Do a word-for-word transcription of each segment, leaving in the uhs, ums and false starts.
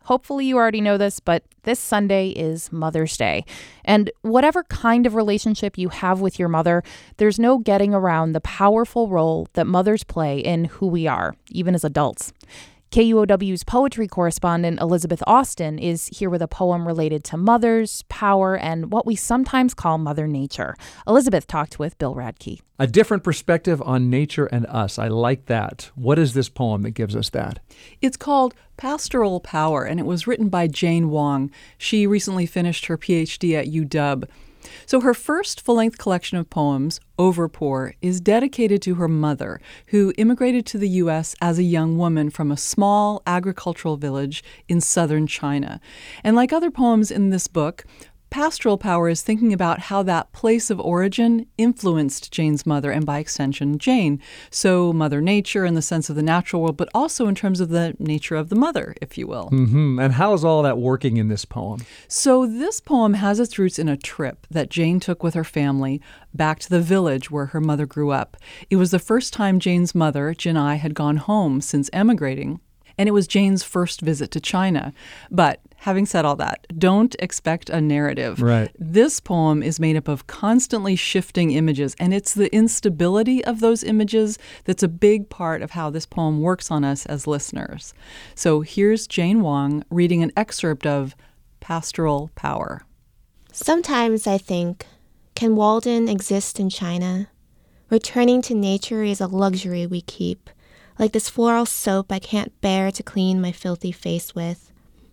Hopefully you already know this, but this Sunday is Mother's Day. And whatever kind of relationship you have with your mother, there's no getting around the powerful role that mothers play in who we are, even as adults. K U O W's poetry correspondent Elizabeth Austin is here with a poem related to mothers, power, and what we sometimes call Mother Nature. Elizabeth talked with Bill Radke. A different perspective on nature and us. I like that. What is this poem that gives us that? It's called Pastoral Power, and it was written by Jane Wong. She recently finished her P H D at U W. So her first full-length collection of poems, Overpour, is dedicated to her mother, who immigrated to the U S as a young woman from a small agricultural village in southern China. And like other poems in this book, Pastoral Power is thinking about how that place of origin influenced Jane's mother and, by extension, Jane. So Mother Nature in the sense of the natural world, but also in terms of the nature of the mother, if you will. Mm-hmm. And how is all that working in this poem? So this poem has its roots in a trip that Jane took with her family back to the village where her mother grew up. It was the first time Jane's mother, Jinai, had gone home since emigrating. And it was Jane's first visit to China. But having said all that, don't expect a narrative. Right. This poem is made up of constantly shifting images, and it's the instability of those images that's a big part of how this poem works on us as listeners. So here's Jane Wong reading an excerpt of Pastoral Power. Sometimes I think, can Walden exist in China? Returning to nature is a luxury we keep. Like this floral soap I can't bear to clean my filthy face with.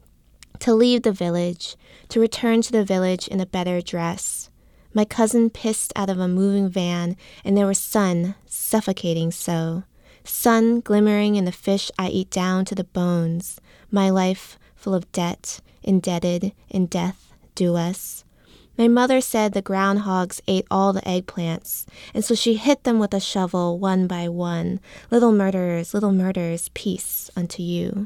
To leave the village, to return to the village in a better dress. My cousin pissed out of a moving van, and there was sun, suffocating so. Sun glimmering in the fish I eat down to the bones. My life full of debt, indebted, in death do us. My mother said the groundhogs ate all the eggplants, and so she hit them with a shovel one by one. Little murderers, little murderers, peace unto you.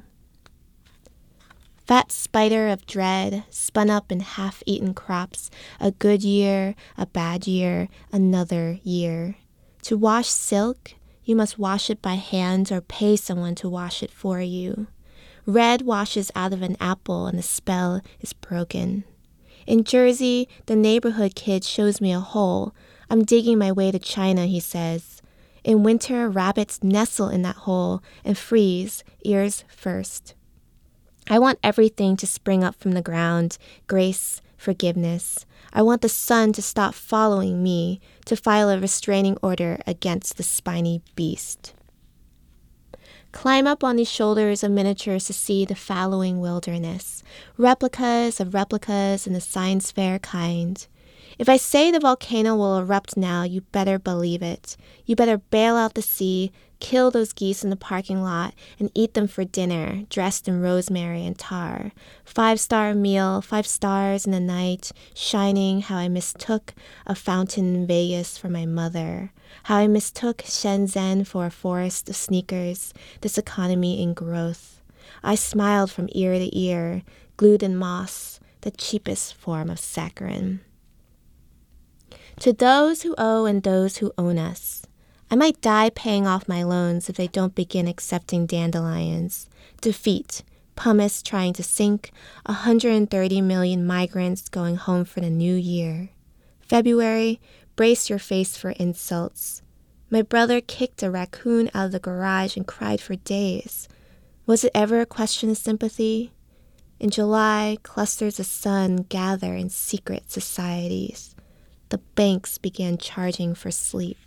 Fat spider of dread, spun up in half-eaten crops, a good year, a bad year, another year. To wash silk, you must wash it by hand or pay someone to wash it for you. Red washes out of an apple and the spell is broken. In Jersey, the neighborhood kid shows me a hole. I'm digging my way to China, he says. In winter, rabbits nestle in that hole and freeze, ears first. I want everything to spring up from the ground, grace, forgiveness. I want the sun to stop following me, to file a restraining order against the spiny beast. Climb up on these shoulders of miniatures to see the fallowing wilderness, replicas of replicas in the science fair kind. If I say the volcano will erupt now, you better believe it. You better bail out the sea, kill those geese in the parking lot, and eat them for dinner, dressed in rosemary and tar. Five-star meal, five stars in the night, shining how I mistook a fountain in Vegas for my mother. How I mistook Shenzhen for a forest of sneakers, this economy in growth. I smiled from ear to ear, glued in moss, the cheapest form of saccharin. To those who owe and those who own us, I might die paying off my loans if they don't begin accepting dandelions. Defeat, pumice trying to sink, one hundred thirty million migrants going home for the new year. February, brace your face for insults. My brother kicked a raccoon out of the garage and cried for days. Was it ever a question of sympathy? In July, clusters of sun gather in secret societies. The banks began charging for sleep.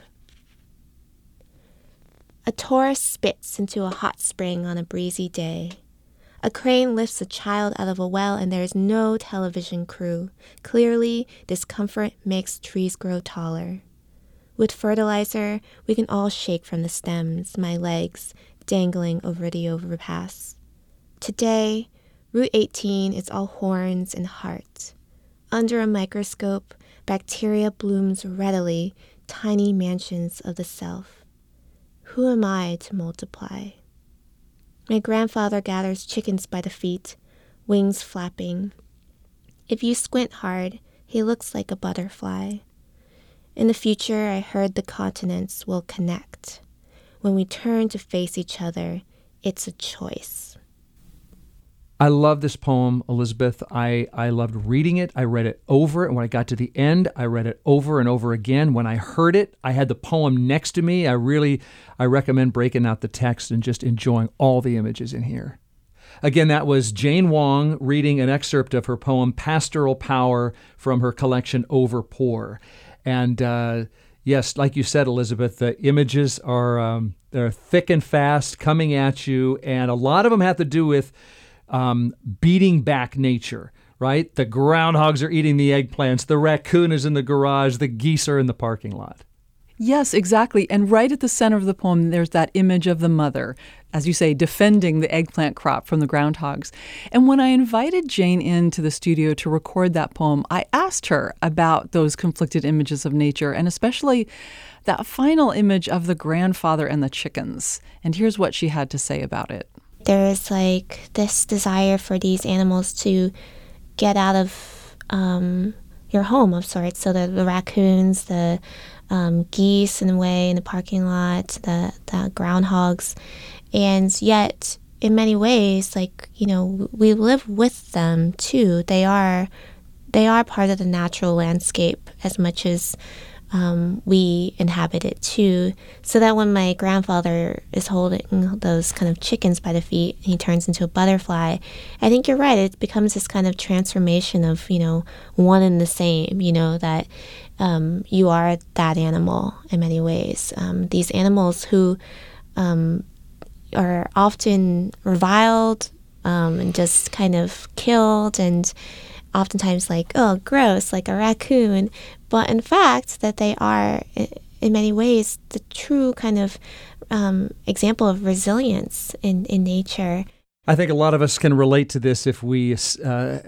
A tourist spits into a hot spring on a breezy day. A crane lifts a child out of a well and there is no television crew. Clearly, discomfort makes trees grow taller. With fertilizer, we can all shake from the stems, my legs dangling over the overpass. Today, Route eighteen is all horns and heart. Under a microscope, bacteria blooms readily, tiny mansions of the self. Who am I to multiply? My grandfather gathers chickens by the feet, wings flapping. If you squint hard, he looks like a butterfly. In the future, I heard the continents will connect. When we turn to face each other, it's a choice. I love this poem, Elizabeth. I, I loved reading it. I read it over, and when I got to the end, I read it over and over again. When I heard it, I had the poem next to me. I really, I recommend breaking out the text and just enjoying all the images in here. Again, that was Jane Wong reading an excerpt of her poem, Pastoral Power, from her collection, Overpour. And uh, yes, like you said, Elizabeth, the images are um, they're thick and fast, coming at you, and a lot of them have to do with Um, beating back nature, right? The groundhogs are eating the eggplants. The raccoon is in the garage. The geese are in the parking lot. Yes, exactly. And right at the center of the poem, there's that image of the mother, as you say, defending the eggplant crop from the groundhogs. And when I invited Jane into the studio to record that poem, I asked her about those conflicted images of nature, and especially that final image of the grandfather and the chickens. And here's what she had to say about it. There is like this desire for these animals to get out of um, your home of sorts. So the, the raccoons, the um, geese in a way in the parking lot, the, the groundhogs. And yet, in many ways, like, you know, we live with them too. They are, they are part of the natural landscape as much as Um, we inhabit it too, so that when my grandfather is holding those kind of chickens by the feet, he turns into a butterfly. I think you're right. It becomes this kind of transformation of, you know, one and the same, you know, that um, you are that animal in many ways. Um, these animals who um, are often reviled um, and just kind of killed, and oftentimes like, oh, gross, like a raccoon. But in fact, that they are, in many ways, the true kind of um, example of resilience in, in nature. I think a lot of us can relate to this if we uh,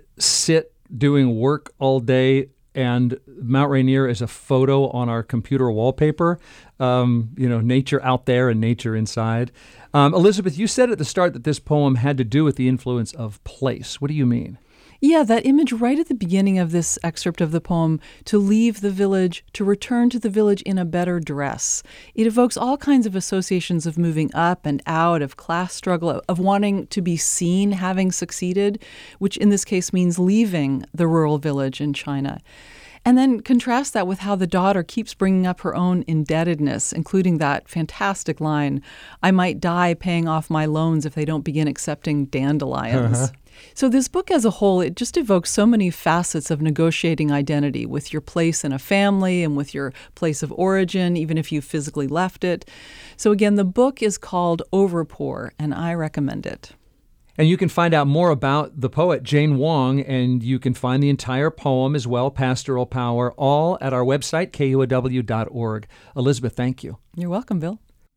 sit doing work all day and Mount Rainier is a photo on our computer wallpaper, um, you know, nature out there and nature inside. Um, Elizabeth, you said at the start that this poem had to do with the influence of place. What do you mean? Yeah, that image right at the beginning of this excerpt of the poem, to leave the village, to return to the village in a better dress. It evokes all kinds of associations of moving up and out, of class struggle, of wanting to be seen, having succeeded, which in this case means leaving the rural village in China. And then contrast that with how the daughter keeps bringing up her own indebtedness, including that fantastic line, I might die paying off my loans if they don't begin accepting dandelions. Uh-huh. So this book as a whole, it just evokes so many facets of negotiating identity with your place in a family and with your place of origin, even if you physically left it. So again, the book is called Overpour, and I recommend it. And you can find out more about the poet Jane Wong, and you can find the entire poem as well, Pastoral Power, all at our website, K U O W dot org. Elizabeth, thank you. You're welcome, Bill.